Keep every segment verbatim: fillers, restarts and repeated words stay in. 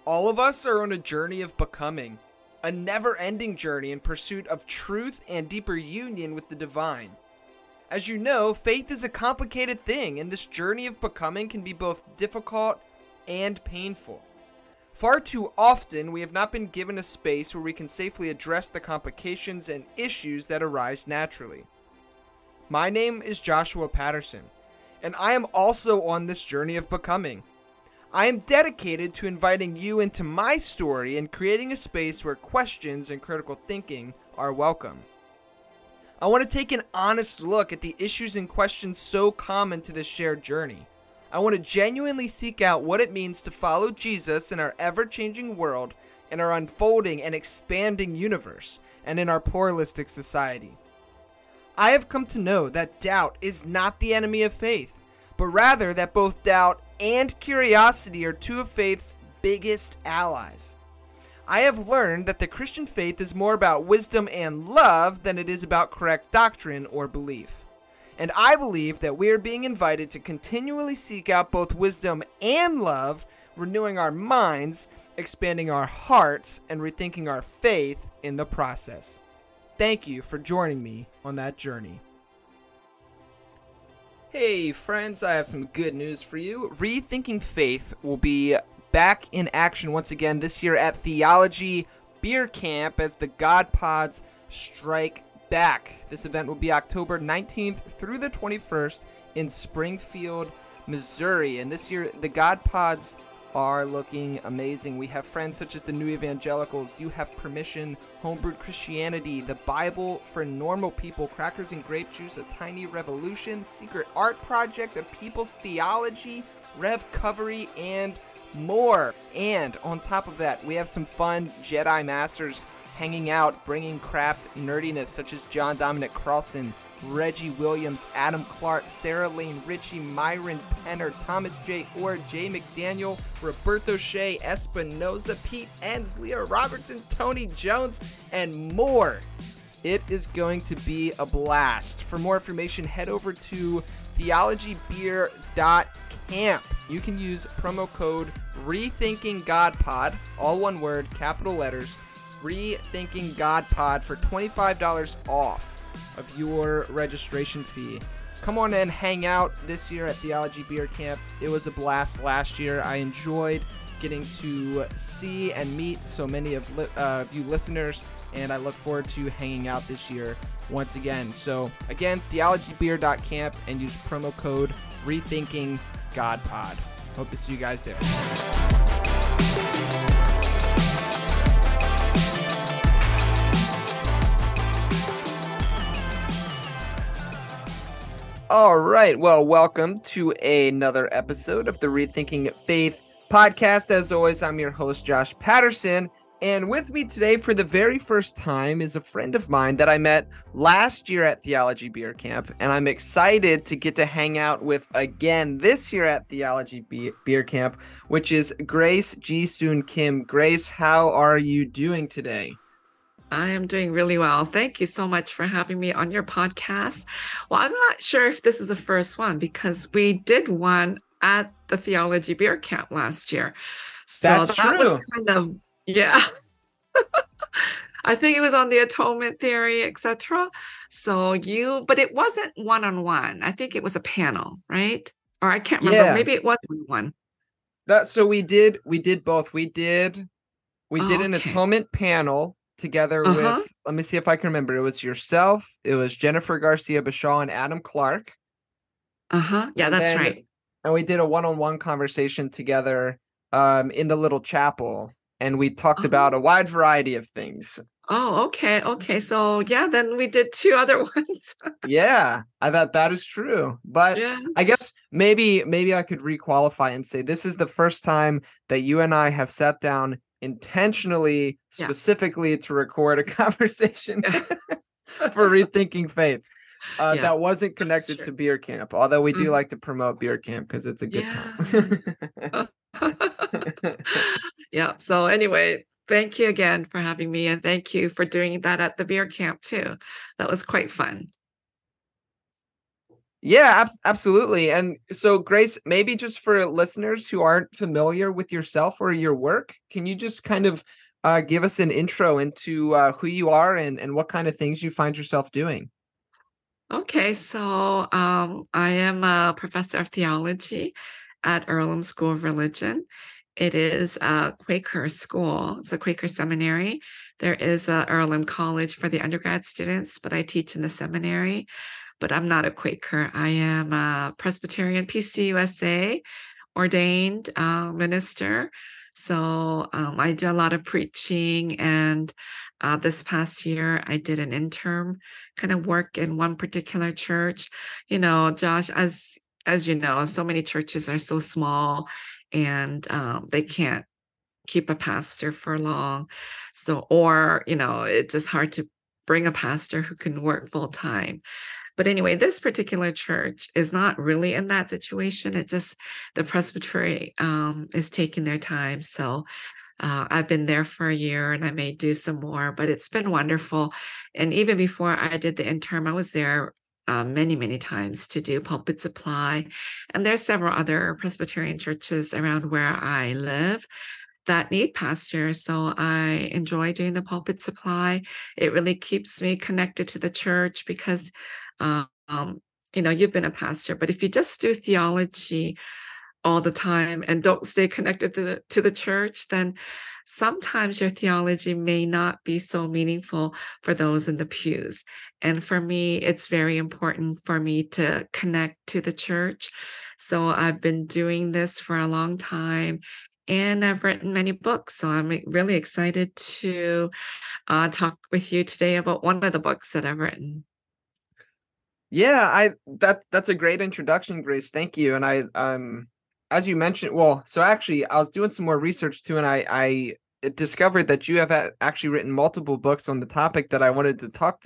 All of us are on a journey of becoming, a never-ending journey in pursuit of truth and deeper union with the divine. As you know, faith is a complicated thing, and this journey of becoming can be both difficult and painful. Far too often, we have not been given a space where we can safely address the complications and issues that arise naturally. My name is Joshua Patterson, and I am also on this journey of becoming. I am dedicated to inviting you into my story and creating a space where questions and critical thinking are welcome. I want to take an honest look at the issues and questions so common to this shared journey. I want to genuinely seek out what it means to follow Jesus in our ever-changing world, in our unfolding and expanding universe, and in our pluralistic society. I have come to know that doubt is not the enemy of faith, but rather that both doubt and curiosity are two of faith's biggest allies. I have learned that the Christian faith is more about wisdom and love than it is about correct doctrine or belief. And I believe that we are being invited to continually seek out both wisdom and love, renewing our minds, expanding our hearts, and rethinking our faith in the process. Thank you for joining me on that journey. Hey friends, I have some good news for you. Rethinking Faith will be back in action once again this year at Theology Beer Camp as the God Pods strike back. This event will be October nineteenth through the twenty-first in Springfield, Missouri. And this year, the God Pods are looking amazing. We have friends such as the New Evangelicals, You Have Permission, Homebrewed Christianity, The Bible for Normal People, Crackers and Grape Juice, A Tiny Revolution, Secret Art Project, A People's Theology, Rev Covery, and more. And on top of that, we have some fun Jedi Masters hanging out, bringing craft nerdiness such as John Dominic Carlson, Reggie Williams, Adam Clark, Sarah Lane Ritchie, Myron Penner, Thomas J. Orr, Jay McDaniel, Roberto Shea, Espinoza, Pete Enns, Leah Robertson, Tony Jones, and more. It is going to be a blast. For more information, head over to theology beer dot camp. You can use promo code RethinkingGodPod, all one word, capital letters, RethinkingGodPod for twenty-five dollars off of your registration fee. Come on and hang out this year at Theology Beer Camp. It was a blast last year. I enjoyed getting to see and meet so many of li- uh, you listeners, and I look forward to hanging out this year once again. So again, theology beer dot camp and use promo code RethinkingGodPod. Hope to see you guys there. All right. Well, welcome to another episode of the Rethinking Faith podcast. As always, I'm your host, Josh Patterson. And with me today for the very first time is a friend of mine that I met last year at Theology Beer Camp. And I'm excited to get to hang out with again this year at Theology Be- Beer Camp, which is Grace Ji-Soon Kim. Grace, how are you doing today? I am doing really well. Thank you so much for having me on your podcast. Well, I'm not sure if this is the first one because we did one at the Theology Beer Camp last year. So That's that true. was kind of, yeah. I think it was on the atonement theory, et cetera. So you, but it wasn't one-on-one. I think it was a panel, right? Or I can't remember. Yeah. Maybe it was one. That so we did we did both. We did we Oh, did an okay. atonement panel together Uh-huh. with, let me see if I can remember. It was yourself, it was Jennifer Garcia Bashaw and Adam Clark. Uh-huh. Yeah, And that's then- right. And we did a one-on-one conversation together um, in the little chapel. And we talked Oh. about a wide variety of things. Oh, okay. Okay. So yeah, then we did two other ones. Yeah, I thought that is true. But Yeah. I guess maybe maybe I could requalify and say this is the first time that you and I have sat down intentionally, Yeah. specifically to record a conversation Yeah. for Rethinking Faith. Uh, Yeah, that wasn't connected true. to Beer Camp, although we do Mhm. like to promote Beer Camp because it's a good Yeah. time. Yeah. So anyway, thank you again for having me, and thank you for doing that at the beer camp too. That was quite fun. Yeah, ab- absolutely. And so, Grace, maybe just for listeners who aren't familiar with yourself or your work, can you just kind of uh, give us an intro into uh, who you are and, and what kind of things you find yourself doing? Okay, so um, I am a professor of theology at Earlham School of Religion. It is a Quaker school. It's a Quaker seminary. There is a Earlham College for the undergrad students, but I teach in the seminary. But I'm not a Quaker. I am a Presbyterian P C U S A ordained uh, minister. So um, I do a lot of preaching. And uh, this past year, I did an interim kind of work in one particular church. You know, Josh, as as you know, so many churches are so small, and um, they can't keep a pastor for long. So, or you know, it's just hard to bring a pastor who can work full time. But anyway, this particular church is not really in that situation. It just the presbytery um, is taking their time. So uh, I've been there for a year, and I may do some more, but it's been wonderful. And even before I did the interim, I was there uh, many, many times to do pulpit supply. And there's several other Presbyterian churches around where I live that need pastors. So I enjoy doing the pulpit supply. It really keeps me connected to the church because, um, you know, you've been a pastor, but if you just do theology all the time and don't stay connected to the, to the church, then sometimes your theology may not be so meaningful for those in the pews. And for me, it's very important for me to connect to the church. So I've been doing this for a long time. And I've written many books. So I'm really excited to uh, talk with you today about one of the books that I've written. Yeah, I that that's a great introduction, Grace. Thank you. And I um as you mentioned, well, so actually I was doing some more research too, and I I discovered that you have a- actually written multiple books on the topic that I wanted to talk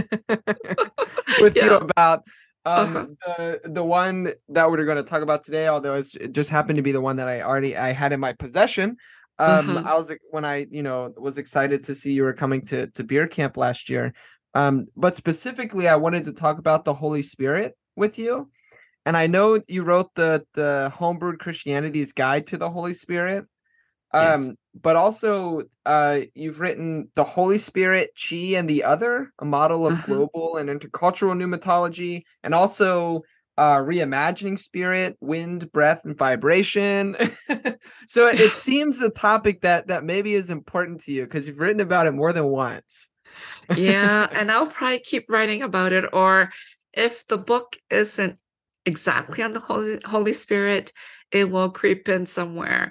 to with you Yeah. about. Uh-huh. Um the the one that we're going to talk about today, although it's, it just happened to be the one that I already I had in my possession. Um Uh-huh. I was when I, you know, was excited to see you were coming to to beer camp last year. Um, but specifically, I wanted to talk about the Holy Spirit with you. And I know you wrote the the Homebrewed Christianity's Guide to the Holy Spirit. Yes. Um, but also uh, you've written The Holy Spirit, Chi and the Other, a model of Uh-huh. global and intercultural pneumatology, and also uh, Reimagining Spirit, Wind, Breath, and Vibration. So it, it seems a topic that that maybe is important to you because you've written about it more than once. Yeah, and I'll probably keep writing about it. Or if the book isn't exactly on the Holy Holy Spirit, it will creep in somewhere.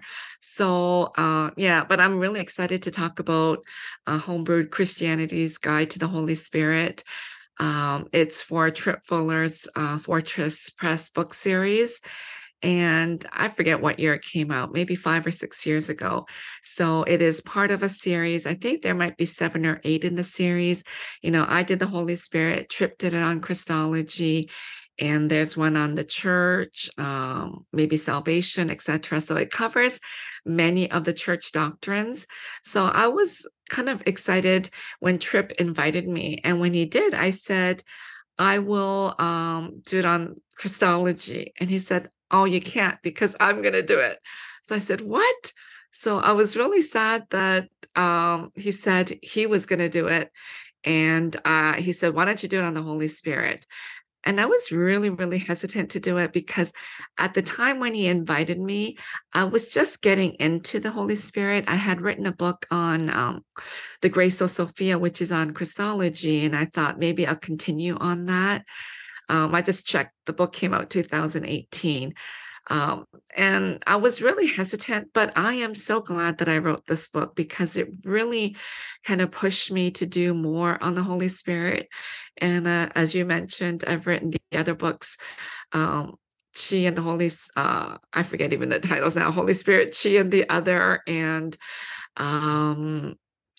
So uh, yeah, but I'm really excited to talk about uh, Homebrewed Christianity's Guide to the Holy Spirit. Um, it's for Trip Fuller's uh, Fortress Press book series. And I forget what year it came out, maybe five or six years ago. So it is part of a series. I think there might be seven or eight in the series. You know, I did the Holy Spirit, Trip did it on Christology, and there's one on the church, um, maybe salvation, et cetera. So it covers many of the church doctrines. So I was kind of excited when Trip invited me. And when he did, I said, I will um, do it on Christology. And he said, oh, you can't because I'm going to do it. So I said, what? So I was really sad that um, he said he was going to do it. And uh, he said, why don't you do it on the Holy Spirit? And I was really, really hesitant to do it because at the time when he invited me, I was just getting into the Holy Spirit. I had written a book on um, the Grace of Sophia, which is on Christology, and I thought maybe I'll continue on that. Um, I just checked, the book came out two thousand eighteen. Um, and I was really hesitant, but I am so glad that I wrote this book because it really kind of pushed me to do more on the Holy Spirit. And uh, as you mentioned, I've written the other books, um, Chi and the Holy, uh, I forget even the titles now, Holy Spirit, Chi and the Other, and um,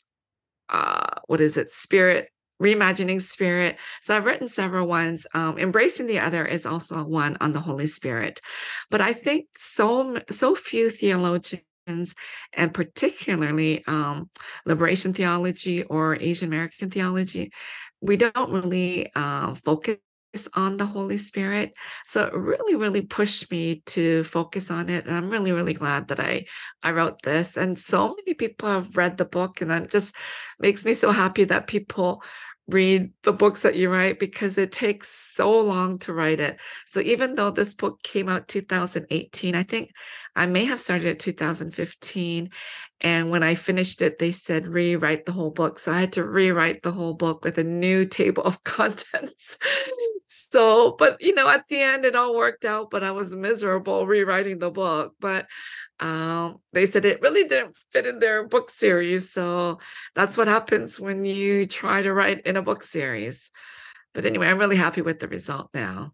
uh, what is it, Spirit, Reimagining Spirit. So I've written several ones. Um, Embracing the Other is also one on the Holy Spirit. But I think so so few theologians, and particularly um, liberation theology or Asian American theology, we don't really uh, focus on the Holy Spirit. So it really, really pushed me to focus on it. And I'm really, really glad that I I wrote this. And so many people have read the book, and that just makes me so happy that people read the books that you write, because it takes so long to write it. So even though this book came out two thousand eighteen, I think I may have started at two thousand fifteen. And when I finished it, they said rewrite the whole book. So I had to rewrite the whole book with a new table of contents. So, but you know, at the end, it all worked out, but I was miserable rewriting the book. But um, they said it really didn't fit in their book series. So that's what happens when you try to write in a book series. But anyway, I'm really happy with the result now.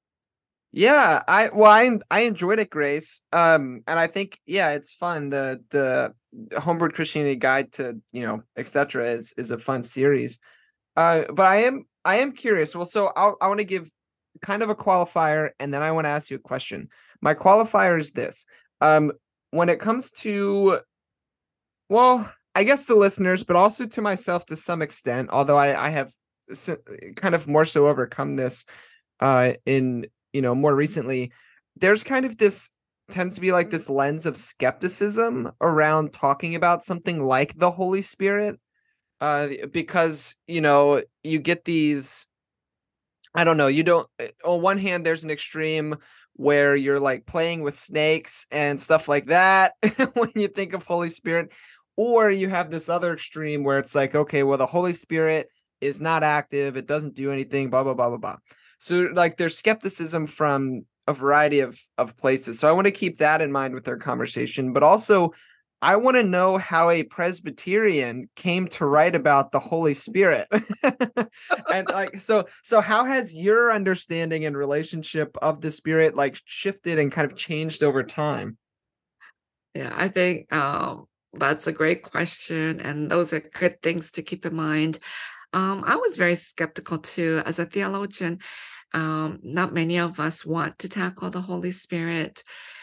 Yeah, I well, I I enjoyed it, Grace. Um, and I think yeah, it's fun. The the Homebrew Christianity Guide to, you know, et cetera is is a fun series. Uh, but I am I am curious. Well, so I'll, I want to give kind of a qualifier, and then I want to ask you a question. My qualifier is this. Um, when it comes to, well, I guess the listeners, but also to myself to some extent, although I, I have kind of more so overcome this uh, in, you know, more recently, there's kind of this tends to be like this lens of skepticism around talking about something like the Holy Spirit. Uh, because, you know, you get these, I don't know, you don't, on one hand, there's an extreme where you're like playing with snakes and stuff like that when you think of Holy Spirit, or you have this other extreme where it's like, okay, well, the Holy Spirit is not active, it doesn't do anything, blah, blah, blah, blah, blah. So like there's skepticism from a variety of, of places. So I want to keep that in mind with our conversation, but also I want to know how a Presbyterian came to write about the Holy Spirit. And like, so, so how has your understanding and relationship of the Spirit like shifted and kind of changed over time? Yeah, I think um, that's a great question. And those are good things to keep in mind. Um, I was very skeptical too. As a theologian, um, not many of us want to tackle the Holy Spirit.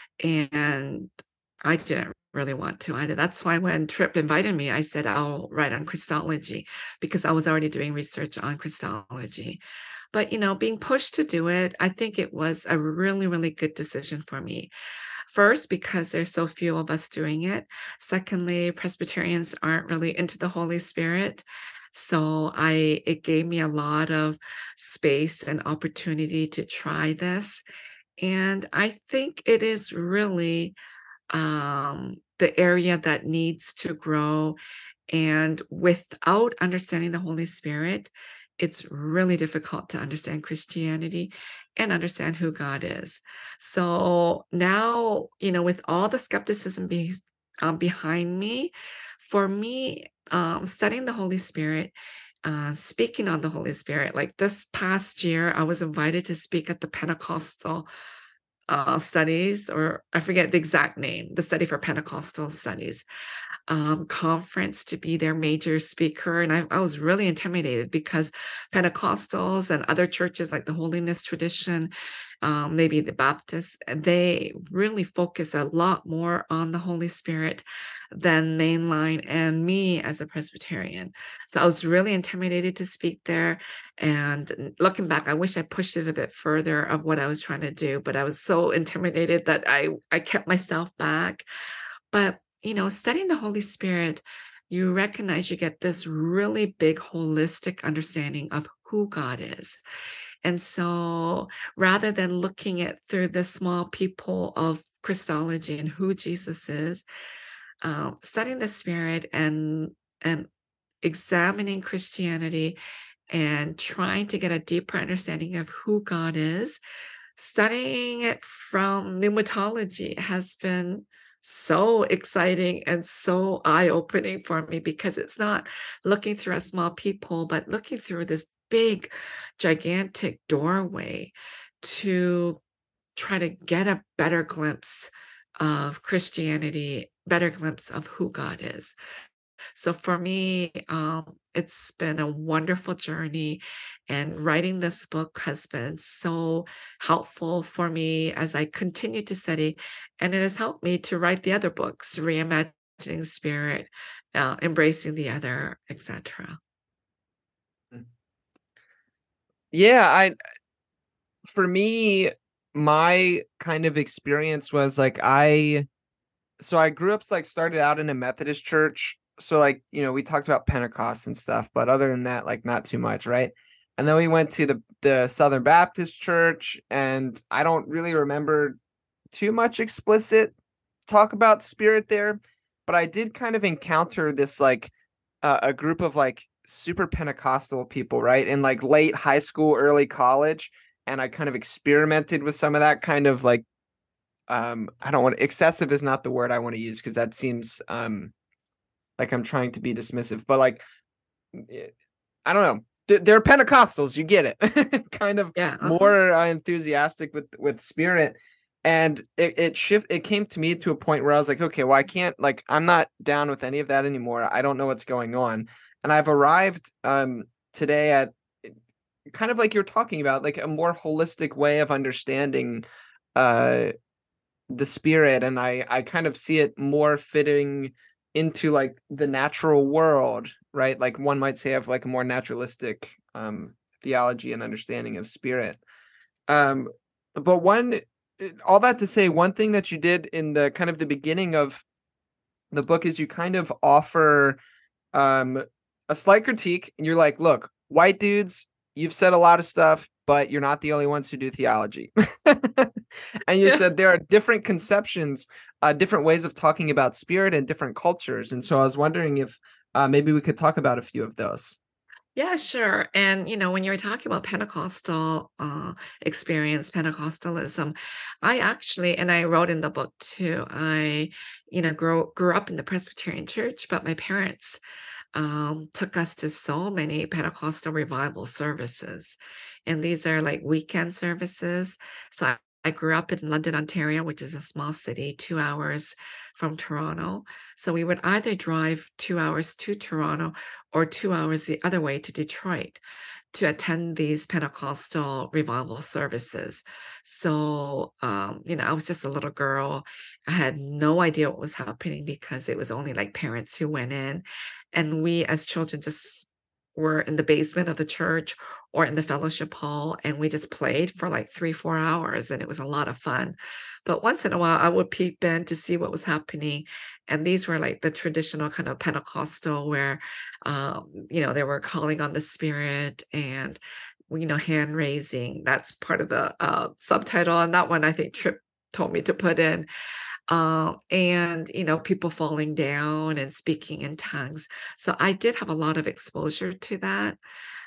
And I didn't really want to either. That's why when Tripp invited me, I said I'll write on Christology, because I was already doing research on Christology. But, you know, being pushed to do it, I think it was a really, really good decision for me. First, because there's so few of us doing it. Secondly, Presbyterians aren't really into the Holy Spirit. So I it gave me a lot of space and opportunity to try this. And I think it is really um, the area that needs to grow. And without understanding the Holy Spirit, it's really difficult to understand Christianity and understand who God is. So now, you know, with all the skepticism be, um, behind me, for me, um, studying the Holy Spirit, uh, speaking on the Holy Spirit, like this past year, I was invited to speak at the Pentecostal uh, studies, or I forget the exact name, the Study for Pentecostal Studies um, conference, to be their major speaker. And I, I was really intimidated because Pentecostals and other churches like the Holiness Tradition, um, maybe the Baptists, they really focus a lot more on the Holy Spirit than mainline and me as a Presbyterian. So I was really intimidated to speak there. And looking back, I wish I pushed it a bit further of what I was trying to do, but I was so intimidated that I, I kept myself back. But, you know, studying the Holy Spirit, you recognize you get this really big holistic understanding of who God is. And so rather than looking at through the small people of Christology and who Jesus is, um, studying the Spirit and and examining Christianity and trying to get a deeper understanding of who God is, studying it from pneumatology has been so exciting and so eye-opening for me, because it's not looking through a small people, but looking through this big, gigantic doorway to try to get a better glimpse of Christianity, better glimpse of who God is. So for me, um, it's been a wonderful journey, and writing this book has been so helpful for me as I continue to study, and it has helped me to write the other books, Reimagining Spirit, uh, Embracing the Other, et cetera. Yeah, I for me, my kind of experience was like I so I grew up like started out in a Methodist church. So like, you know, we talked about Pentecost and stuff, but other than that, like not too much, right? And then we went to the the Southern Baptist Church, and I don't really remember too much explicit talk about spirit there, but I did kind of encounter this like uh, a group of like super Pentecostal people, right? In like late high school, early college, and I kind of experimented with some of that kind of like um I don't want excessive is not the word I want to use because that seems um like I'm trying to be dismissive, but like eh, I don't know. Th- They're Pentecostals, you get it. Kind of Yeah. Uh-huh. more uh, enthusiastic with with spirit, and it it shift. It came to me to a point where I was like, okay, well, I can't like I'm not down with any of that anymore. I don't know what's going on, and I've arrived um today at eh, kind of like you're talking about, like a more holistic way of understanding uh the spirit, and I I kind of see it more fitting into like the natural world, right? Like one might say of like a more naturalistic um theology and understanding of spirit. Um but one eh, all that to say, one thing that you did in the kind of the beginning of the book is you kind of offer um a slight critique, and you're like, look, white dudes, you've said a lot of stuff, but you're not the only ones who do theology. And you Yeah. said there are different conceptions, uh, different ways of talking about spirit in different cultures. And so I was wondering if uh, maybe we could talk about a few of those. Yeah, sure. And you know, when you were talking about Pentecostal uh, experience, Pentecostalism, I actually, and I wrote in the book too. I, you know, grew grew up in the Presbyterian Church, but my parents um, took us to so many Pentecostal revival services. And these are like weekend services. So I, I grew up in London, Ontario, which is a small city, two hours from Toronto. So we would either drive two hours to Toronto or two hours the other way to Detroit to attend these Pentecostal revival services. So, um, you know, I was just a little girl. I had no idea what was happening because it was only like parents who went in. And we as children just were in the basement of the church or in the fellowship hall, and we just played for like three, four hours, and it was a lot of fun. But once in a while, I would peep in to see what was happening. And these were like the traditional kind of Pentecostal where, um, you know, they were calling on the Spirit and, you know, hand raising. That's part of the uh, subtitle. And that one I think Trip told me to put in. Um, and, you know, people falling down and speaking in tongues. So I did have a lot of exposure to that.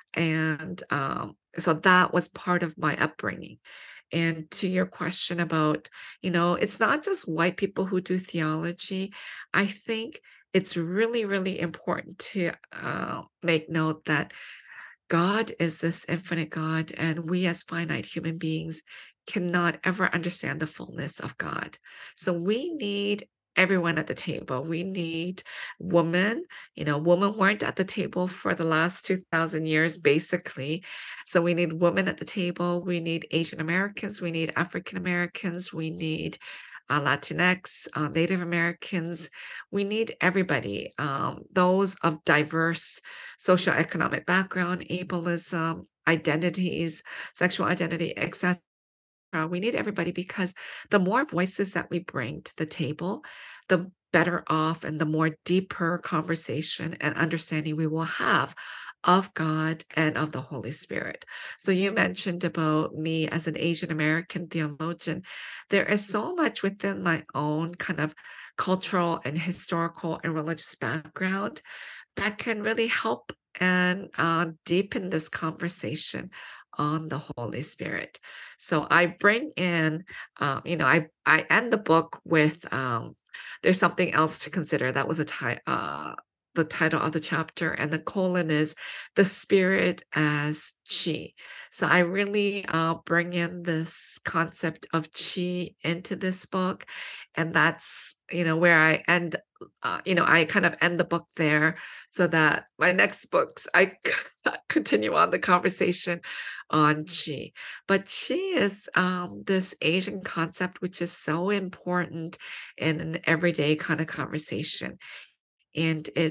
And um, so that was part of my upbringing. And to your question about, you know, it's not just white people who do theology. I think it's really, really important to uh, make note that God is this infinite God, and we as finite human beings cannot ever understand the fullness of God. So we need everyone at the table. We need women. You know, women weren't at the table for the last two thousand years, basically. So we need women at the table. We need Asian Americans. We need African Americans. We need uh, Latinx, uh, Native Americans. We need everybody, um, those of diverse socioeconomic background, ableism, identities, sexual identity, et cetera. We need everybody because the more voices that we bring to the table, the better off and the more deeper conversation and understanding we will have of God and of the Holy Spirit. So you mentioned about me as an Asian American theologian. There is so much within my own kind of cultural and historical and religious background that can really help and uh, deepen this conversation on the Holy Spirit. So I bring in, um, you know, I I end the book with um, there's something else to consider. That was a ti- uh, the title of the chapter, and the colon is the Spirit as Chi. So I really uh, bring in this concept of Chi into this book, and that's you know where I end. Uh, you know, I kind of end the book there so that my next books I continue on the conversation on chi. But chi is um, this Asian concept which is so important in an everyday kind of conversation, and it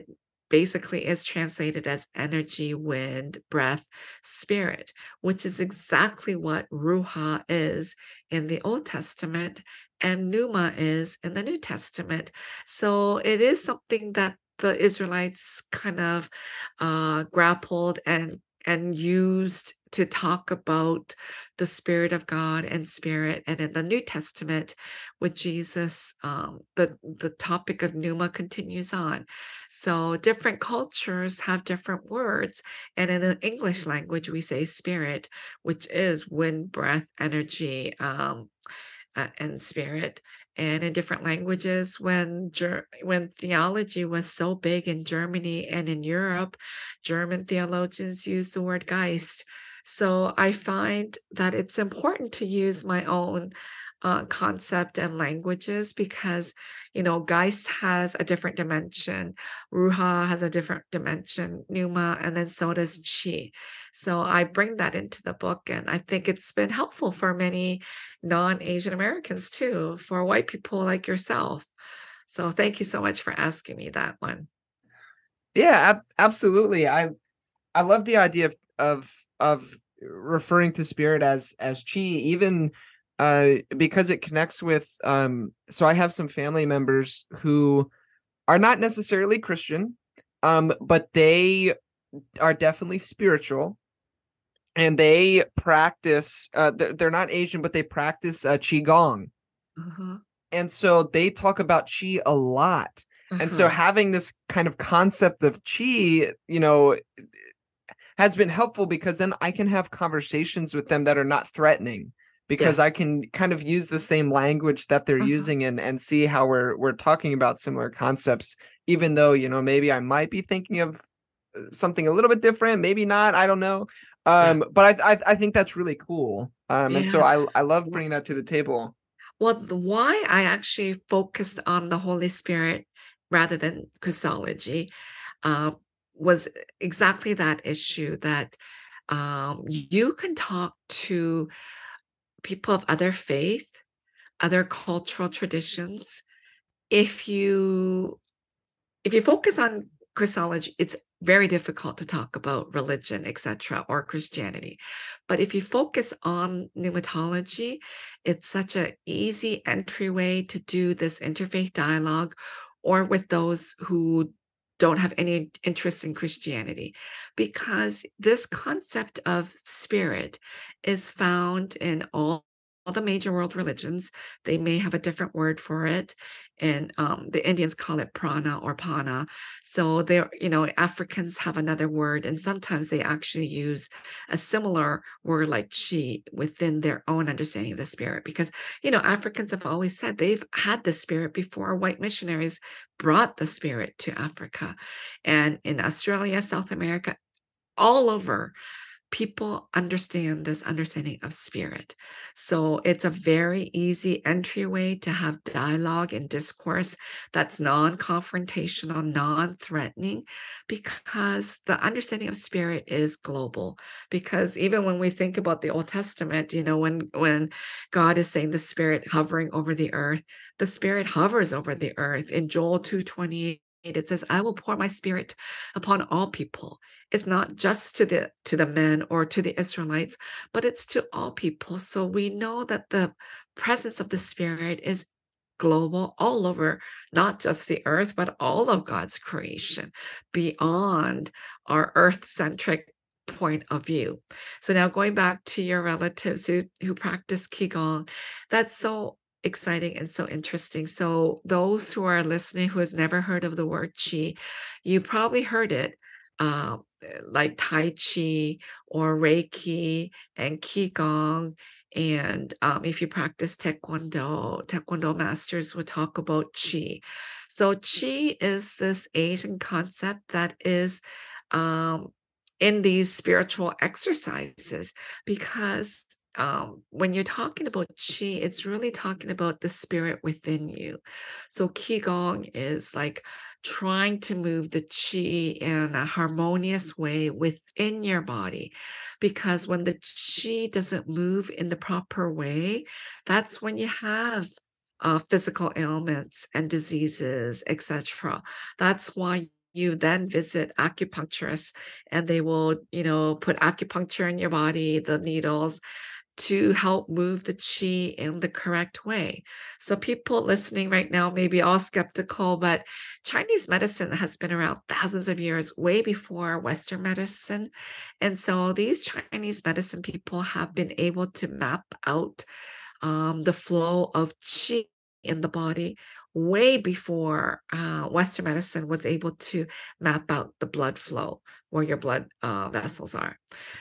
basically is translated as energy, wind, breath, spirit, which is exactly what Ruha is in the Old Testament and Pneuma is in the New Testament. So it is something that the Israelites kind of uh, grappled and and used to talk about the Spirit of God and Spirit. And in the New Testament, with Jesus, um, the the topic of pneuma continues on. So different cultures have different words, and in the English language, we say spirit, which is wind, breath, energy, um, uh, and spirit. And in different languages, when Ger- when theology was so big in Germany and in Europe, German theologians used the word Geist. So I find that it's important to use my own uh, concept and languages because, you know, Geist has a different dimension, Ruha has a different dimension, Pneuma, and then so does Chi. So I bring that into the book, and I think it's been helpful for many non-Asian Americans too, for white people like yourself. So thank you so much for asking me that one. Yeah, ab- absolutely. I I love the idea of of of referring to spirit as as chi, even uh because it connects with um so I have some family members who are not necessarily Christian, um, but they are definitely spiritual, and they practice uh they're, they're not Asian, but they practice uh, qigong. Uh-huh. And so they talk about chi a lot. And so Uh-huh. having this kind of concept of chi, you know, has been helpful because then I can have conversations with them that are not threatening, because I Yes. can kind of use the same language that they're Uh-huh. using, and and see how we're we're talking about similar concepts, even though, you know, maybe I might be thinking of uh, something a little bit different, maybe not, I don't know. Yeah. Um, but I I, I think that's really cool. Um, and so Yeah. I I love Wh- bringing that to the table. Well, the, why I actually focused on the Holy Spirit rather than Christology uh, was exactly that issue that um, you can talk to people of other faith, other cultural traditions. If you if you focus on Christology, it's very difficult to talk about religion, et cetera, or Christianity. But if you focus on pneumatology, it's such an easy entryway to do this interfaith dialogue or with those who don't have any interest in Christianity, because this concept of spirit is found in all all the major world religions. They may have a different word for it, and um, the Indians call it prana or pana. So there, you know, Africans have another word, and sometimes they actually use a similar word like chi within their own understanding of the spirit. Because, you know, Africans have always said they've had the spirit before white missionaries brought the spirit to Africa. And in Australia, South America, all over, people understand this understanding of spirit. So it's a very easy entryway to have dialogue and discourse that's non confrontational, non threatening, because the understanding of spirit is global. Because even when we think about the Old Testament, you know, when, when God is saying the spirit hovering over the earth, the spirit hovers over the earth. In Joel two twenty-eight, it says, I will pour my spirit upon all people. It's not just to the to the men or to the Israelites, but it's to all people. So we know that the presence of the Spirit is global, all over, not just the earth, but all of God's creation, beyond our earth-centric point of view. So now going back to your relatives who who practice Qigong, that's so exciting and so interesting. So those who are listening who has never heard of the word qi, you probably heard it, um, like Tai Chi or Reiki and Qigong. And um, if you practice Taekwondo, Taekwondo masters will talk about Qi. So Qi is this Asian concept that is um, in these spiritual exercises, because um, when you're talking about Qi, it's really talking about the spirit within you. So Qigong is like trying to move the Qi in a harmonious way within your body. Because when the Qi doesn't move in the proper way, that's when you have uh, physical ailments and diseases, et cetera. That's why you then visit acupuncturists, and they will, you know, put acupuncture in your body, the needles, to help move the chi in the correct way. So people listening right now may be all skeptical, but Chinese medicine has been around thousands of years, way before Western medicine. And so these Chinese medicine people have been able to map out um, the flow of qi in the body way before uh, Western medicine was able to map out the blood flow where your blood uh, vessels are.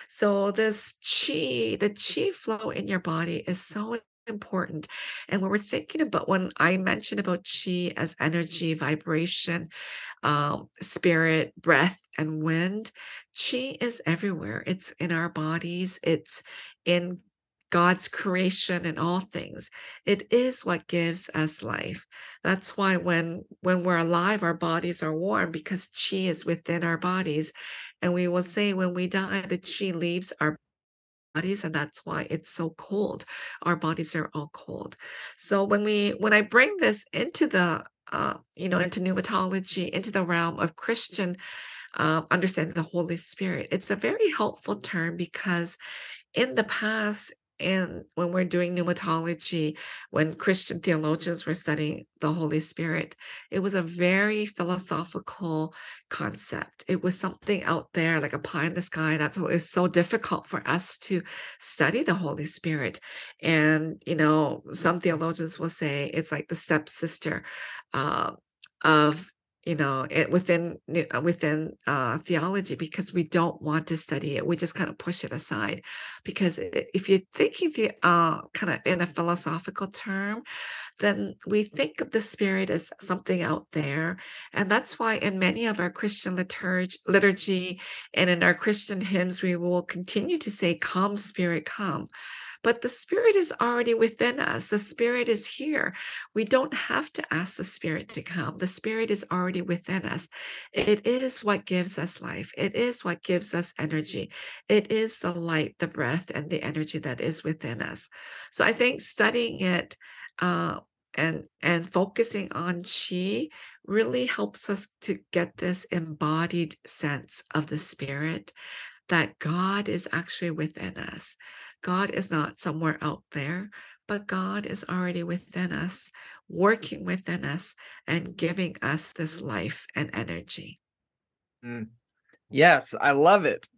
So this qi, the qi flow in your body is so important. And when we're thinking about, when I mentioned about qi as energy, vibration, um, spirit, breath, and wind, qi is everywhere. It's in our bodies. It's in God's creation and all things. It is what gives us life. That's why when when we're alive, our bodies are warm because chi is within our bodies. And we will say when we die, the chi leaves our bodies, and that's why it's so cold. Our bodies are all cold. So when we when I bring this into the uh, you know, into pneumatology, into the realm of Christian uh, understanding the Holy Spirit, it's a very helpful term because in the past, and when we're doing pneumatology, when Christian theologians were studying the Holy Spirit, it was a very philosophical concept. It was something out there, like a pie in the sky. That's why it was so difficult for us to study the Holy Spirit. And, you know, some theologians will say it's like the stepsister uh, of you know, it within uh, within uh, theology, because we don't want to study it. We just kind of push it aside, because if you're thinking the uh, kind of in a philosophical term, then we think of the spirit as something out there, and that's why in many of our Christian liturg- liturgy and in our Christian hymns, we will continue to say, "Come, Spirit, come." But the Spirit is already within us. The Spirit is here. We don't have to ask the Spirit to come. The Spirit is already within us. It is what gives us life. It is what gives us energy. It is the light, the breath, and the energy that is within us. So I think studying it uh, and and focusing on chi really helps us to get this embodied sense of the Spirit, that God is actually within us. God is not somewhere out there, but God is already within us, working within us, and giving us this life and energy. Mm. Yes, I love it.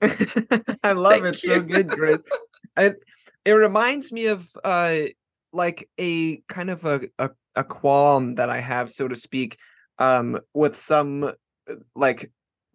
I love it. Thank So you. good, Grace. It it reminds me of uh like a kind of a, a a qualm that I have, so to speak, um, with some uh, like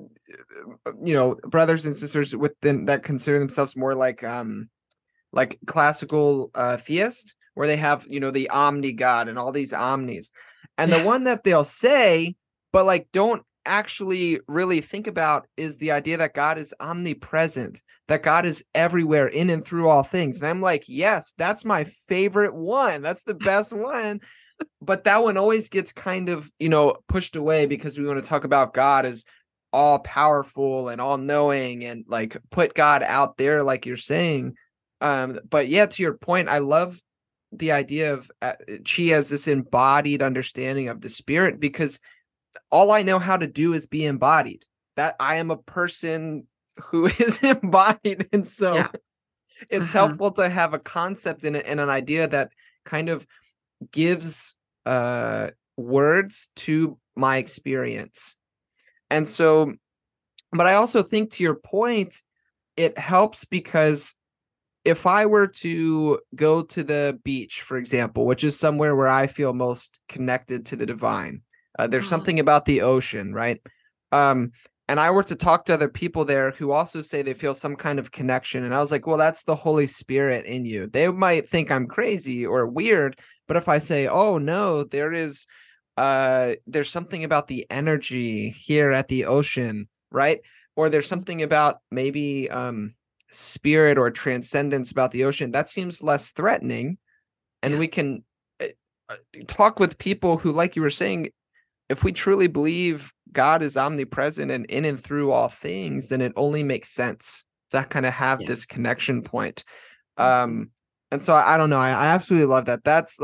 uh, you know, brothers and sisters within that consider themselves more like um like classical uh theist, where they have, you know, the omni god and all these omnis. And the one that they'll say, but like don't actually really think about, is the idea that God is omnipresent, that God is everywhere in and through all things. And I'm like, yes, that's my favorite one. That's the best one. But that one always gets kind of, you know, pushed away because we want to talk about God as all powerful and all knowing and like put God out there, like you're saying. Um, but yeah, to your point, I love the idea of uh, chi as this embodied understanding of the spirit, because all I know how to do is be embodied. That I am a person who is embodied. And so Yeah. it's Uh-huh. helpful to have a concept and, and an idea that kind of gives uh, words to my experience. And so, but I also think, to your point, it helps because if I were to go to the beach, for example, which is somewhere where I feel most connected to the divine, uh, there's Oh, something about the ocean, right? Um, and I were to talk to other people there who also say they feel some kind of connection. And I was like, well, that's the Holy Spirit in you. They might think I'm crazy or weird, but if I say, oh, no, there is, uh, there's something about the energy here at the ocean, right? Or there's something about maybe, um, spirit or transcendence about the ocean, that seems less threatening. And yeah. we can uh, uh, talk with people who, like you were saying, if we truly believe God is omnipresent and in and through all things, then it only makes sense to kind of have Yeah. this connection point. Mhm. Um, and so I, I don't know. I, I absolutely love that. That's like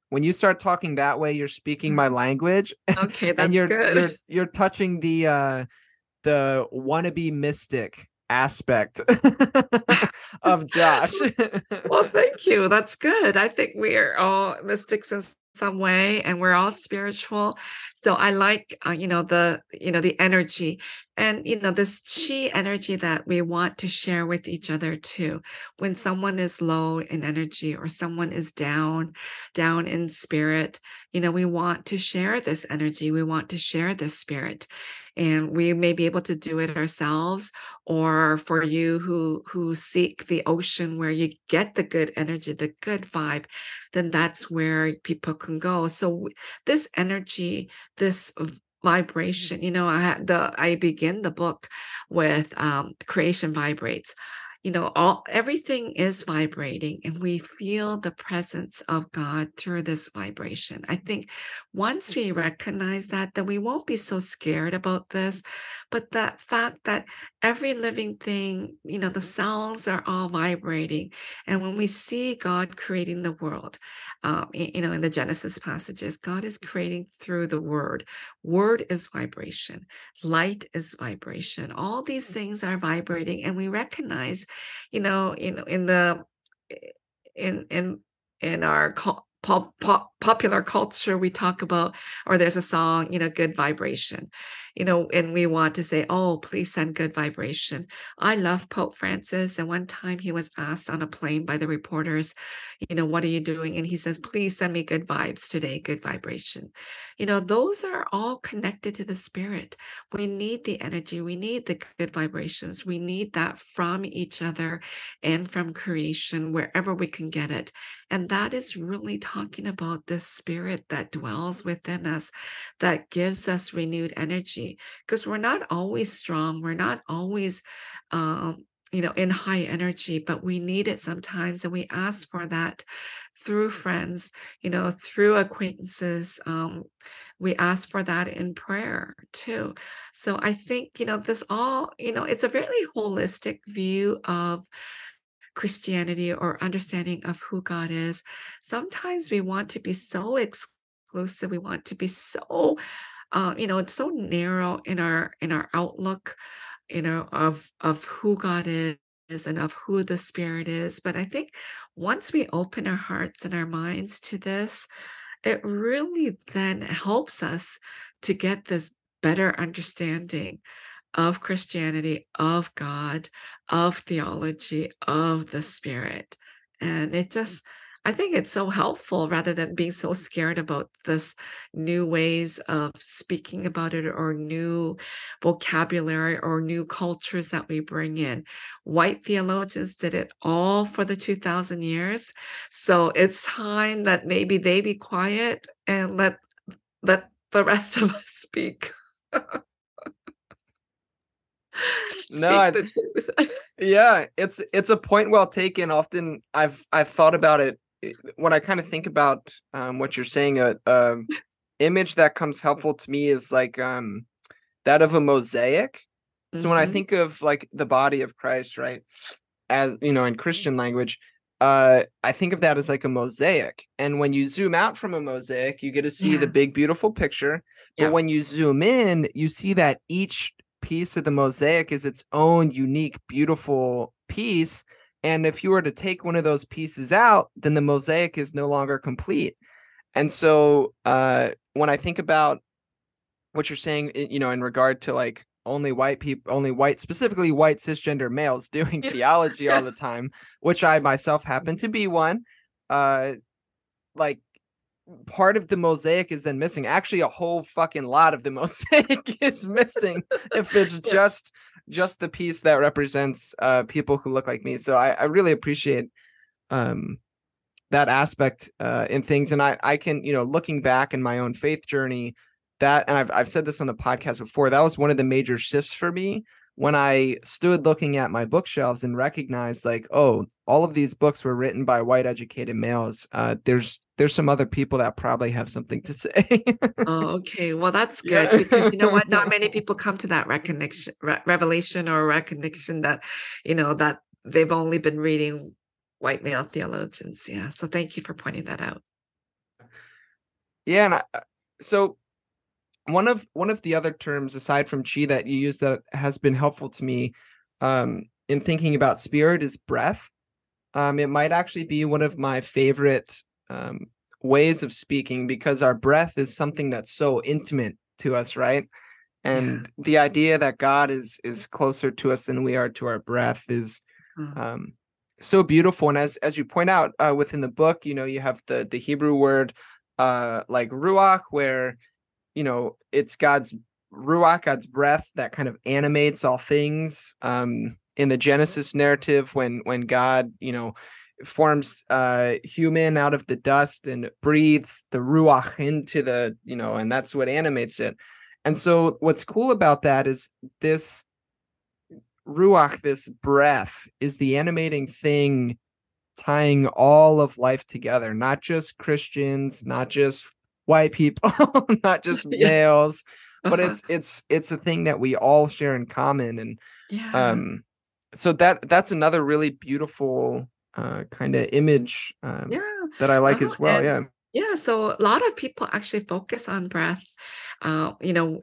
when you start talking that way, you're speaking my language. Okay, And that's you're you're good. you're touching the uh the wannabe mystic aspect of Josh. Well, thank you. That's good. I think we are all mystics in some way, and we're all spiritual. So I like, uh, you know, the, you know, the energy, and you know, this chi energy that we want to share with each other too. When someone is low in energy or someone is down, down in spirit, you know, we want to share this energy. We want to share this spirit, and we may be able to do it ourselves, or for you who who seek the ocean where you get the good energy, the good vibe, then that's where people can go. So w- this energy, this v- vibration, you know, I had the I begin the book with um creation vibrates. You know, all everything is vibrating, and we feel the presence of God through this vibration. I think once we recognize that, then we won't be so scared about this. But that fact that every living thing, you know, the cells are all vibrating. And when we see God creating the world, um, y- you know, in the Genesis passages, God is creating through the word. Word is vibration, light is vibration. All these things are vibrating, and we recognize, you know, you know, in the in in in our cul- pop, pop, popular culture, we talk about, or there's a song, you know, good vibration, you know, and we want to say, oh, please send good vibration. I love Pope Francis. And one time he was asked on a plane by the reporters, you know, what are you doing? And he says, please send me good vibes today, good vibration. You know, those are all connected to the spirit. We need the energy, we need the good vibrations, we need that from each other and from creation, wherever we can get it. And that is really talking about the spirit that dwells within us, that gives us renewed energy. Because we're not always strong, we're not always, um, you know, in high energy, but we need it sometimes. And we ask for that through friends, you know, through acquaintances. Um, we ask for that in prayer too. So I think, you know, this all, you know, it's a very holistic view of Christianity or understanding of who God is. Sometimes we want to be so exclusive. We want to be so, uh, you know, it's so narrow in our in our outlook, you know, of of who God is and of who the Spirit is. But I think once we open our hearts and our minds to this, it really then helps us to get this better understanding of Christianity, of God, of theology, of the Spirit. And it just, I think it's so helpful rather than being so scared about this new ways of speaking about it or new vocabulary or new cultures that we bring in. White theologians did it all for the two thousand years. So it's time that maybe they be quiet and let let the rest of us speak. No, Speak I, the truth. yeah, it's it's a point well taken. Often I've I've thought about it eh, when I kind of think about um, what you're saying. A, a image that comes helpful to me is like um, that of a mosaic. So when I Mhm. think of like the body of Christ, right, as you know, in Christian language, uh, I think of that as like a mosaic. And when you zoom out from a mosaic, you get to see the Yeah. big, beautiful picture. But Yeah. when you zoom in, you see that each piece of the mosaic is its own unique, beautiful piece. And if you were to take one of those pieces out, then the mosaic is no longer complete. And so uh, when I think about what you're saying, you know, in regard to like only white people, only white, specifically white cisgender males doing Yeah. theology all Yeah. the time, which I myself happen to be one. Uh, like part of the mosaic is then missing. Actually, a whole fucking lot of the mosaic is missing if it's Yeah. just just the piece that represents uh people who look like me. So I, I really appreciate um that aspect uh, in things. And I, I can, you know, looking back in my own faith journey, that, and I've, I've said this on the podcast before, that was one of the major shifts for me when I stood looking at my bookshelves and recognized like, oh, all of these books were written by white educated males. Uh, there's, there's some other people that probably have something to say. Oh, okay. Well, that's good because you know Yeah. what? Not many people come to that recognition, re- revelation or recognition that, you know, that they've only been reading white male theologians. Yeah. So thank you for pointing that out. Yeah, and I, uh, so one of one of the other terms aside from chi that you use that has been helpful to me um, in thinking about spirit is breath. Um, it might actually be one of my favorite um, ways of speaking because our breath is something that's so intimate to us, right? Yeah. And the idea that God is is closer to us than we are to our breath is Mm. um, so beautiful. And as as you point out uh, within the book, you know, you have the the Hebrew word uh, like ruach, where you know it's God's ruach, God's breath that kind of animates all things. Um, in the Genesis narrative, when when God, you know, forms uh human out of the dust and breathes the ruach into the, you know, and that's what animates it. And so what's cool about that is this ruach, this breath, is the animating thing tying all of life together, not just Christians, not just white people, not just Yeah. males, but Uh-huh. it's it's it's a thing that we all share in common. And Yeah. um so that that's another really beautiful uh kind of image um Yeah. that I like Uh-huh. as well. And Yeah. yeah, so a lot of people actually focus on breath. Uh, you know,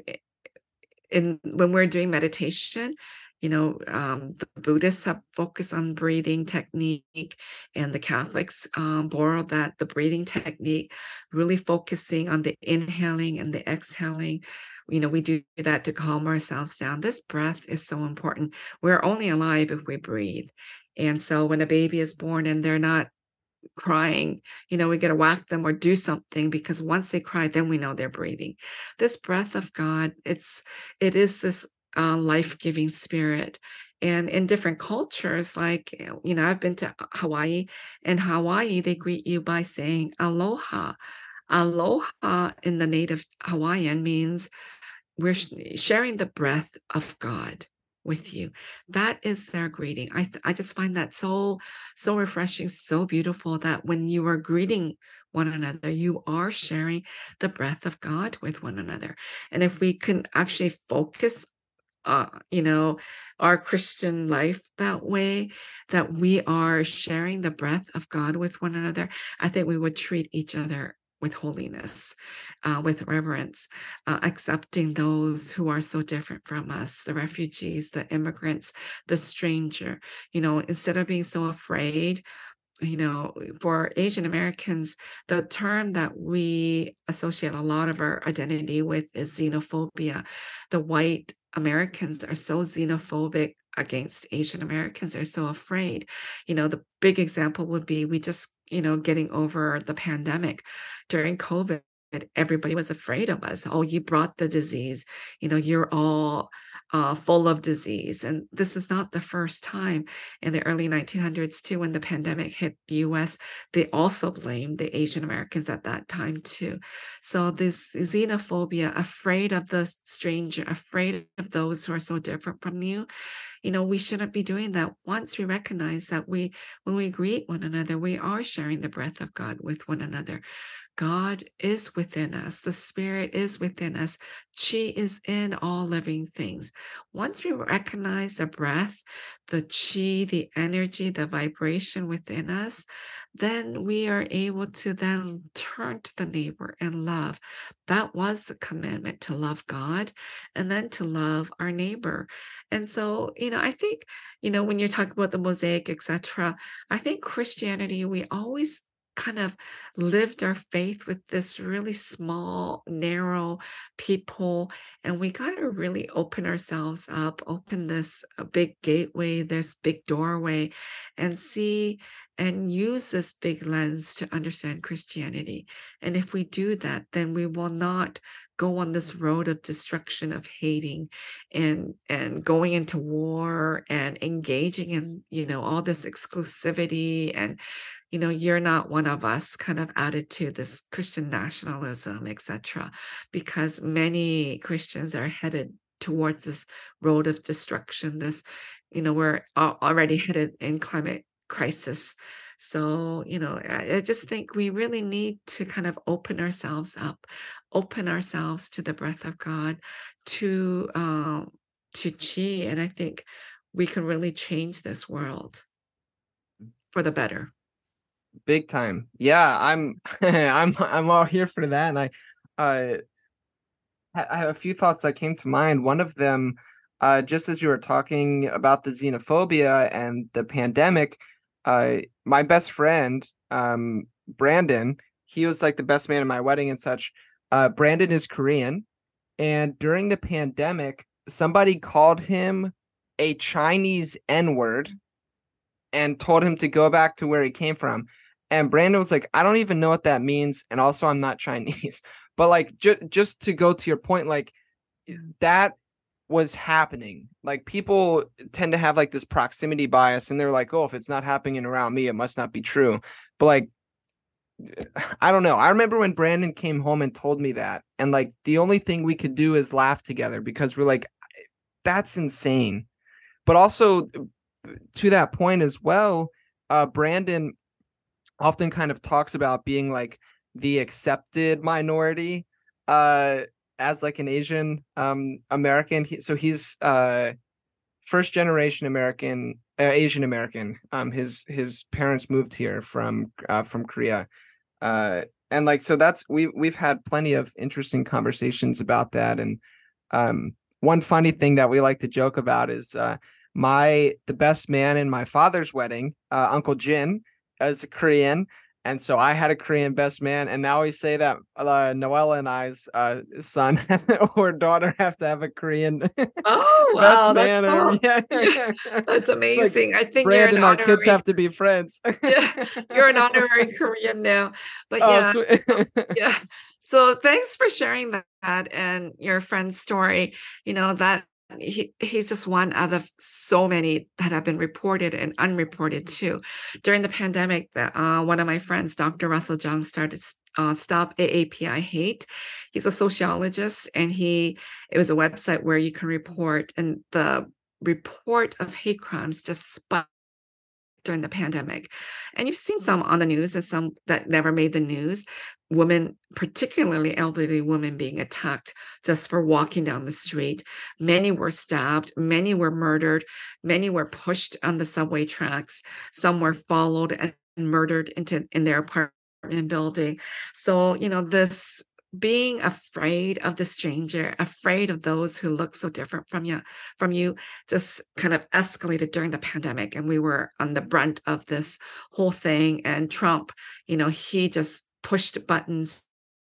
in when we're doing meditation, you know, um, the Buddhists have focused on breathing technique, and the Catholics um, borrow that the breathing technique, really focusing on the inhaling and the exhaling. You know, we do that to calm ourselves down. This breath is so important. We're only alive if we breathe. And so when a baby is born and they're not crying, you know, we got to whack them or do something, because once they cry, then we know they're breathing. This breath of God, it's it is this uh, life-giving spirit. And in different cultures, like, you know, I've been to Hawaii. In Hawaii, they greet you by saying aloha. Aloha in the native Hawaiian means we're sh- sharing the breath of God with you. That is their greeting. I th- I just find that so so refreshing, so beautiful, that when you are greeting one another, you are sharing the breath of God with one another. And if we can actually focus uh, you know, our Christian life that way, that we are sharing the breath of God with one another, I think we would treat each other with holiness, uh, with reverence, uh, accepting those who are so different from us, the refugees, the immigrants, the stranger. You know, instead of being so afraid, you know, for Asian Americans, the term that we associate a lot of our identity with is xenophobia. The white Americans are so xenophobic against Asian Americans. They're so afraid. You know, the big example would be we just, you know, getting over the pandemic during COVID. Everybody was afraid of us. Oh, you brought the disease. You know, you're all uh, full of disease. And this is not the first time. In the early nineteen hundreds too, when the pandemic hit the U S, they also blamed the Asian Americans at that time too. So this xenophobia, afraid of the stranger, afraid of those who are so different from you, you know, we shouldn't be doing that. Once we recognize that we, when we greet one another, we are sharing the breath of God with one another. God is within us. The Spirit is within us. Chi is in all living things. Once we recognize the breath, the chi, the energy, the vibration within us, then we are able to then turn to the neighbor and love. That was the commandment, to love God and then to love our neighbor. And so, you know, I think, you know, when you're talking about the mosaic, et cetera, I think Christianity, we always kind of lived our faith with this really small, narrow people. And we got to really open ourselves up, open this uh, big gateway, this big doorway, and see and use this big lens to understand Christianity. And if we do that, then we will not go on this road of destruction, of hating and and going into war and engaging in, you know, all this exclusivity and, you know, you're not one of us kind of attitude, this Christian nationalism, et cetera, because many Christians are headed towards this road of destruction. This, you know, we're al- already headed in climate crisis. So, you know, I, I just think we really need to kind of open ourselves up, open ourselves to the breath of God, to um, to Chi, and I think we can really change this world for the better. Big time. Yeah, I'm I'm I'm all here for that. And I uh I have a few thoughts that came to mind. One of them, uh, just as you were talking about the xenophobia and the pandemic, uh, my best friend, um, Brandon, he was like the best man at my wedding and such. Uh, Brandon is Korean, and during the pandemic, somebody called him a Chinese N-word and told him to go back to where he came from. And Brandon was like, I don't even know what that means. And also, I'm not Chinese. But like, ju- just to go to your point, like that was happening. Like people tend to have like this proximity bias and they're like, oh, if it's not happening around me, it must not be true. But like, I don't know. I remember when Brandon came home and told me that. And like, the only thing we could do is laugh together because we're like, that's insane. But also, to that point as well, uh, Brandon often kind of talks about being like the accepted minority uh, as like an Asian um, American. He, so he's uh, first generation American, uh, Asian American. Um, his his parents moved here from uh, from Korea, uh, and like so that's we we've had plenty of interesting conversations about that. And um, one funny thing that we like to joke about is uh, my the best man in my father's wedding, uh, Uncle Jin, is a Korean, and so I had a Korean best man, and now we say that uh, Noella and I's uh, son or daughter have to have a Korean Oh, best wow. That's man, or so, yeah, yeah, that's it's like amazing. I think you're an Brandon, our kids honorary, have to be friends. yeah, you're an honorary Korean now. But Oh, yeah, sweet. yeah. So thanks for sharing that and your friend's story. You know, that he, he's just one out of so many that have been reported and unreported too. During the pandemic, the, uh, one of my friends, Doctor Russell Jung, started uh, Stop A A P I Hate. He's a sociologist, and he it was a website where you can report, and the report of hate crimes just spiked during the pandemic. And you've seen some on the news and some that never made the news. Women, particularly elderly women, being attacked just for walking down the street. Many were stabbed, many were murdered, many were pushed on the subway tracks, some were followed and murdered into in their apartment building. So, you know, this being afraid of the stranger, afraid of those who look so different from you, from you, just kind of escalated during the pandemic. And we were on the brunt of this whole thing. And Trump, you know, he just pushed buttons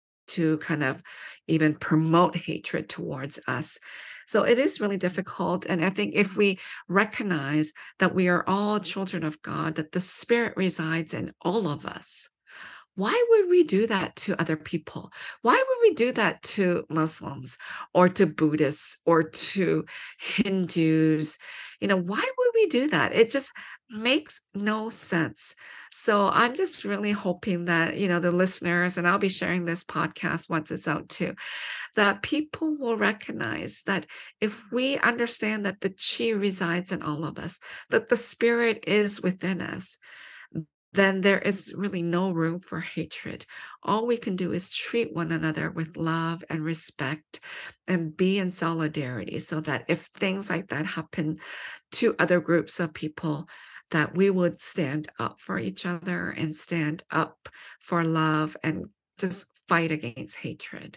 to kind of even promote hatred towards us. So it is really difficult. And I think if we recognize that we are all children of God, that the Spirit resides in all of us, why would we do that to other people? Why would we do that to Muslims or to Buddhists or to Hindus? You know, why would we do that? It just makes no sense. So I'm just really hoping that, you know, the listeners, and I'll be sharing this podcast once it's out too, that people will recognize that if we understand that the chi resides in all of us, that the spirit is within us, then there is really no room for hatred. All we can do is treat one another with love and respect and be in solidarity so that if things like that happen to other groups of people, that we would stand up for each other and stand up for love and just fight against hatred.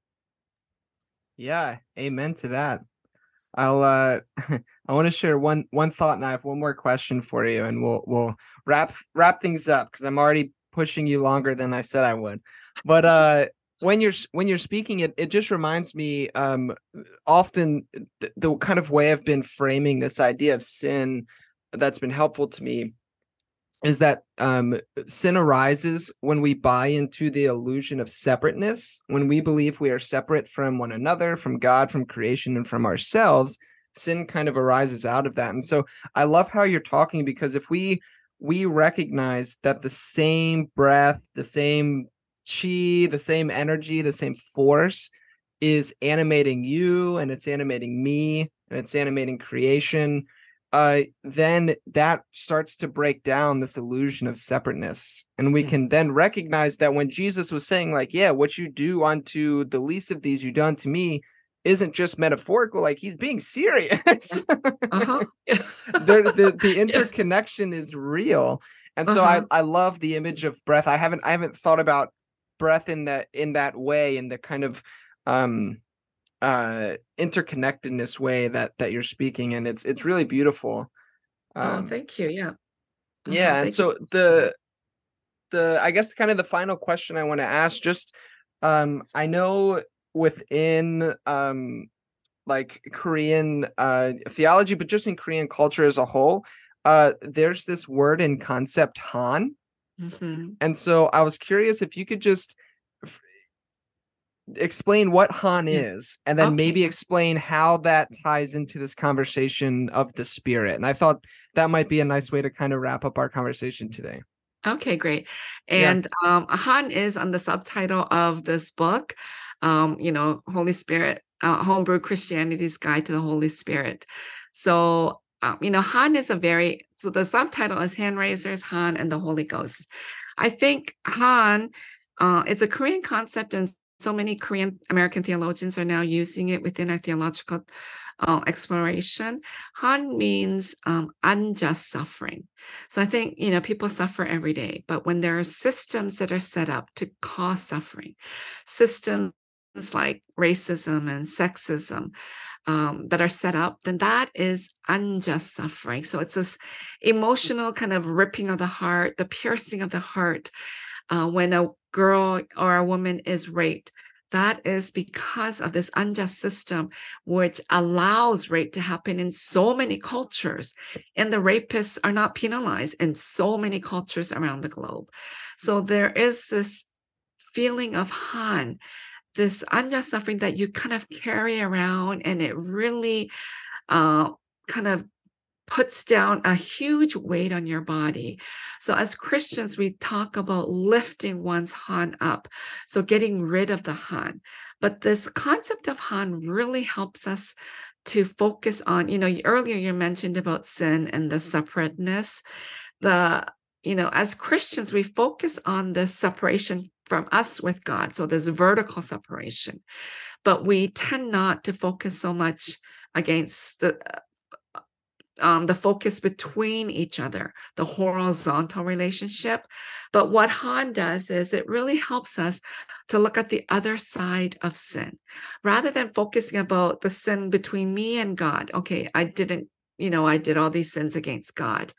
Yeah, amen to that. I'll uh I want to share one one thought, and I have one more question for you, and we'll we'll wrap wrap things up because I'm already pushing you longer than I said I would. But uh when you're when you're speaking, it it just reminds me um often the, the kind of way I've been framing this idea of sin that's been helpful to me is that um, sin arises when we buy into the illusion of separateness. When we believe we are separate from one another, from God, from creation, and from ourselves, sin kind of arises out of that. And so I love how you're talking, because if we we recognize that the same breath, the same chi, the same energy, the same force is animating you, and it's animating me, and it's animating creation, uh, then that starts to break down this illusion of separateness. And we Yes. can then recognize that when Jesus was saying, like, yeah, what you do unto the least of these, you done to me, isn't just metaphorical, like he's being serious. Yes. Uh-huh. Yeah. there, the, the Yeah. interconnection is real. And so I Uh-huh. I love the image of breath. I haven't I haven't thought about breath in that in that way, in the kind of um uh interconnectedness way that that you're speaking, and it's it's really beautiful. Oh, Um thank you. Yeah. Uh-huh. yeah, and Thank you. so the the I guess kind of the final question I want to ask, just um I know within um like Korean uh theology, but just in Korean culture as a whole, uh there's this word and concept Han. Mhm. And so I was curious if you could just f- explain what Han Yeah. is, and then Okay. maybe explain how that ties into this conversation of the spirit. And I thought that might be a nice way to kind of wrap up our conversation today. Okay, great. Yeah. And um, Han is on the subtitle of this book, um, you know, Holy Spirit, uh, Homebrew Christianity's Guide to the Holy Spirit. So, um, you know, Han is a very, so the subtitle is Hand Raisers, Han, and the Holy Ghost. I think Han, uh, it's a Korean concept, and so many Korean American theologians are now using it within our theological uh, exploration. Han means um, unjust suffering. So I think, you know, people suffer every day, but when there are systems that are set up to cause suffering, systems like racism and sexism um, that are set up, then that is unjust suffering. So it's this emotional kind of ripping of the heart, the piercing of the heart uh, when a girl or a woman is raped. That is because of this unjust system, which allows rape to happen in so many cultures. And the rapists are not penalized in so many cultures around the globe. So there is this feeling of Han, this unjust suffering that you kind of carry around, and it really uh, kind of puts down a huge weight on your body. So as Christians, we talk about lifting one's Han up, so getting rid of the Han. But this concept of Han really helps us to focus on, you know, earlier you mentioned about sin and the separateness. The, you know, as Christians, we focus on the separation from us with God. So there's vertical separation, but we tend not to focus so much against the um, the focus between each other, the horizontal relationship. But what Han does is it really helps us to look at the other side of sin rather than focusing about the sin between me and God. Okay, I didn't, you know, I did all these sins against God.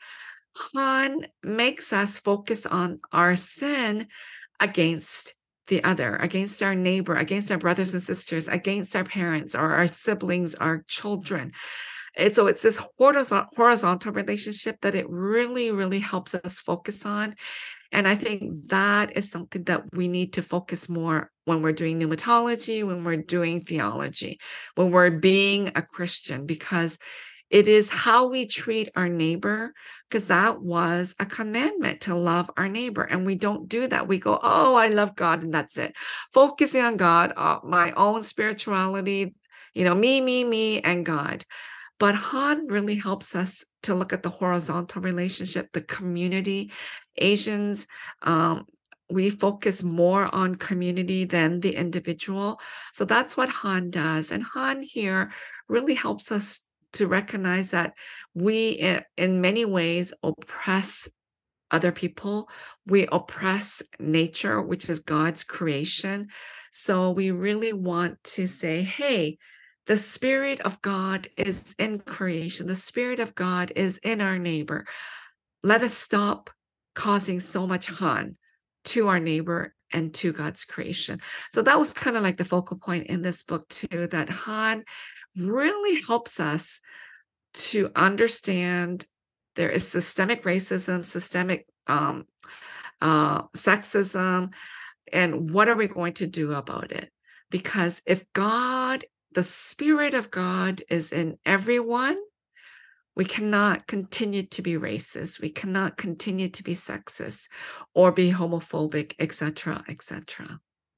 Han makes us focus on our sin against the other, against our neighbor, against our brothers and sisters, against our parents or our siblings, our children. And so it's this horizontal, horizontal relationship that it really, really helps us focus on. And I think that is something that we need to focus more when we're doing pneumatology, when we're doing theology, when we're being a Christian, because it is how we treat our neighbor, because that was a commandment to love our neighbor. And we don't do that. We go, oh, I love God, and that's it. Focusing on God, uh, my own spirituality, you know, me, me, me, and God. But Han really helps us to look at the horizontal relationship, the community. Asians, um, we focus more on community than the individual. So that's what Han does. And Han here really helps us to recognize that we, in, in many ways, oppress other people. We oppress nature, which is God's creation. So we really want to say, hey, the Spirit of God is in creation. The Spirit of God is in our neighbor. Let us stop causing so much harm to our neighbor and to God's creation. So that was kind of like the focal point in this book, too, that Han really helps us to understand there is systemic racism, systemic um, uh, sexism, and what are we going to do about it? Because if God, the Spirit of God is in everyone, we cannot continue to be racist. We cannot continue to be sexist or be homophobic, et cetera, et cetera.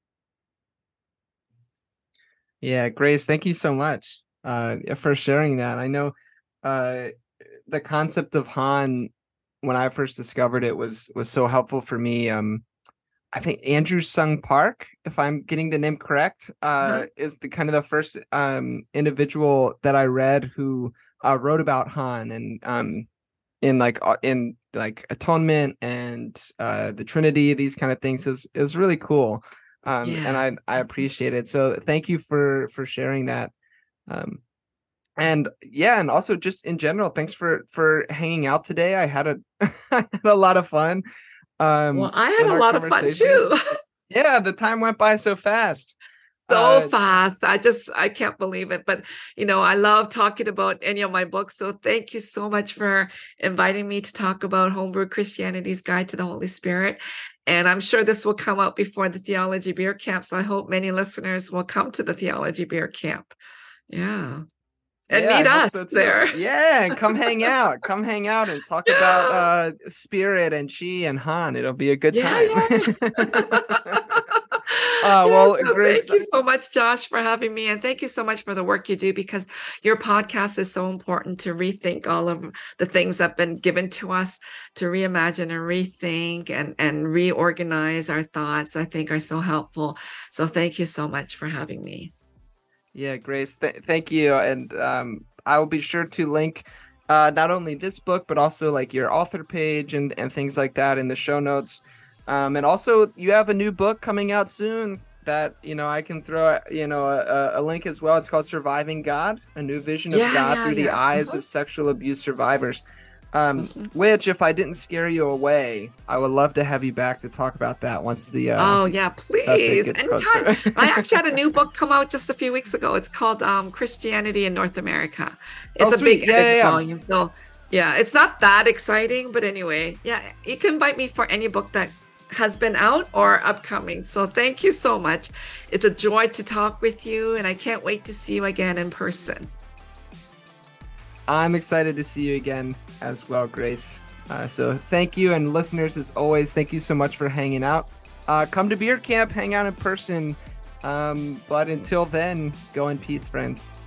Yeah, Grace, thank you so much uh, for sharing that. I know uh, the concept of Han, when I first discovered it, was was so helpful for me. Um, I think Andrew Sung Park, if I'm getting the name correct, uh, Uh-huh. is the kind of the first um, individual that I read who uh, wrote about Han, and um, in like uh, in like atonement and uh, the Trinity, these kind of things is is really cool. Um, Yeah. and I I appreciate it. So thank you for for sharing that. Um, and yeah, and also just in general, thanks for for hanging out today. I had a I had a lot of fun. Um, Well, I in had a our lot of fun conversation. too. Yeah, the time went by so fast. So Uh, fast. I just, I can't believe it. But, you know, I love talking about any of my books. So thank you so much for inviting me to talk about Homebrew Christianity's Guide to the Holy Spirit. And I'm sure this will come out before the Theology Beer Camp. So I hope many listeners will come to the Theology Beer Camp. Yeah. And yeah, I meet hope us so too. there. Yeah, and come hang out. Come hang out and talk about Yeah. uh Spirit and Chi and Han. It'll be a good Yeah, time. yeah. Uh, Yeah, well, so Grace, thank you so much, Josh, for having me. And thank you so much for the work you do, because your podcast is so important to rethink all of the things that have been given to us, to reimagine and rethink and, and reorganize our thoughts, I think are so helpful. So thank you so much for having me. yeah, Grace, th- thank you. And um, I will be sure to link uh, not only this book, but also like your author page and, and things like that in the show notes. Um, and also, you have a new book coming out soon that, you know, I can throw, you know, a, a link as well. It's called Surviving God, A New Vision of Yeah, God yeah, Through the yeah. Eyes Uh-huh. of Sexual Abuse Survivors. Um, Mhm. which, if I didn't scare you away, I would love to have you back to talk about that once the uh, Oh, yeah, update please. gets Anytime. closer. I actually had a new book come out just a few weeks ago. It's called um, Christianity in North America. Oh, It's a sweet. big Yeah, yeah, edited yeah. volume. So, yeah, it's not that exciting, but anyway, yeah, you can invite me for any book that has been out or upcoming. So, thank you so much. It's a joy to talk with you, and I can't wait to see you again in person. I'm excited to see you again as well, Grace. Uh, so thank you, and listeners, as always, thank you so much for hanging out. Uh, come to Beer Camp, hang out in person. Um, but until then, go in peace, friends.